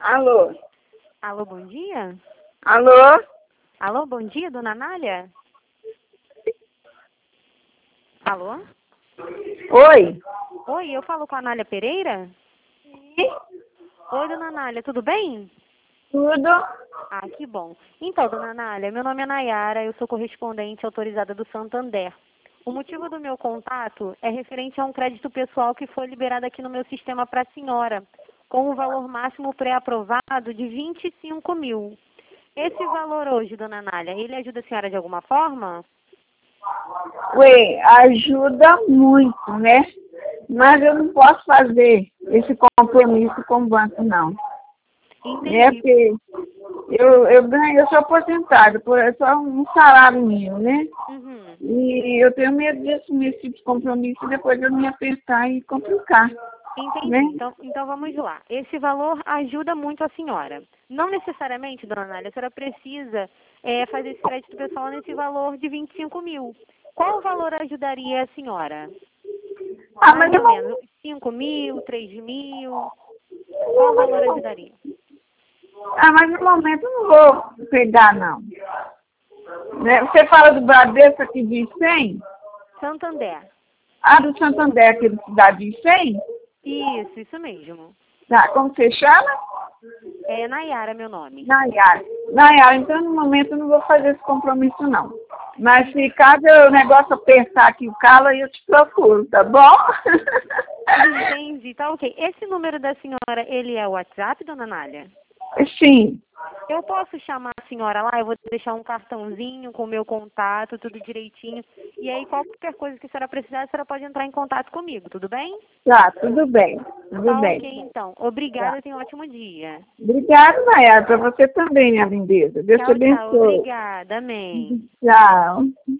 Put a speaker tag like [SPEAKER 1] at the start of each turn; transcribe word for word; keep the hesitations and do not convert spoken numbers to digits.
[SPEAKER 1] Alô?
[SPEAKER 2] Alô, bom dia?
[SPEAKER 1] Alô?
[SPEAKER 2] Alô, bom dia, dona Anália? Alô?
[SPEAKER 1] Oi?
[SPEAKER 2] Oi, eu falo com a Anália Pereira?
[SPEAKER 1] Sim?
[SPEAKER 2] Oi, dona Anália, tudo bem?
[SPEAKER 1] Tudo?
[SPEAKER 2] Ah, que bom. Então, dona Anália, meu nome é Nayara, eu sou correspondente autorizada do Santander. O motivo do meu contato é referente a um crédito pessoal que foi liberado aqui no meu sistema para a senhora, com o valor máximo pré-aprovado de vinte e cinco mil. Esse valor hoje, dona Anália, ele ajuda a senhora de alguma forma?
[SPEAKER 1] Ué, ajuda muito, né? Mas eu não posso fazer esse compromisso com o banco, não. É
[SPEAKER 2] Entendi.
[SPEAKER 1] porque eu, eu ganho, eu sou aposentada, por é só um salário mínimo, né?
[SPEAKER 2] Uhum.
[SPEAKER 1] E eu tenho medo de assumir esse tipo de compromisso e depois eu me apertar e complicar,
[SPEAKER 2] Entendi.
[SPEAKER 1] né?
[SPEAKER 2] Então, então vamos lá. Esse valor ajuda muito a senhora. Não necessariamente, dona Anália, a senhora precisa é, fazer esse crédito pessoal nesse valor de vinte e cinco mil. Qual valor ajudaria a senhora?
[SPEAKER 1] Ah,
[SPEAKER 2] Mais
[SPEAKER 1] mas eu
[SPEAKER 2] ou
[SPEAKER 1] não,
[SPEAKER 2] menos. cinco mil, três mil? Qual valor ajudaria?
[SPEAKER 1] ah, mas no momento eu não vou pegar, não. Né? Você fala do Bradesco aqui de cem?
[SPEAKER 2] Santander.
[SPEAKER 1] Ah, do Santander aqui da cidade de cem?
[SPEAKER 2] Isso, isso mesmo.
[SPEAKER 1] Tá, como você chama?
[SPEAKER 2] É Nayara meu nome.
[SPEAKER 1] Nayara. Nayara, então no momento eu não vou fazer esse compromisso, não. Mas se caso o negócio apertar aqui o calo, aí eu te procuro, tá bom?
[SPEAKER 2] Entendi, tá ok. Esse número da senhora, ele é o WhatsApp, dona Nália?
[SPEAKER 1] Sim.
[SPEAKER 2] Eu posso chamar a senhora lá, eu vou deixar um cartãozinho com o meu contato, tudo direitinho. E aí, qualquer coisa que a senhora precisar, a senhora pode entrar em contato comigo, tudo bem?
[SPEAKER 1] Tá, tudo bem. Tudo
[SPEAKER 2] Tá ok,
[SPEAKER 1] bem.
[SPEAKER 2] então.
[SPEAKER 1] Tá.
[SPEAKER 2] Obrigada, tenha um ótimo dia.
[SPEAKER 1] Obrigada, Nayara, para você também, minha lindeza. Deus te
[SPEAKER 2] Tchau, tchau.
[SPEAKER 1] abençoe.
[SPEAKER 2] Obrigada, amém.
[SPEAKER 1] Tchau.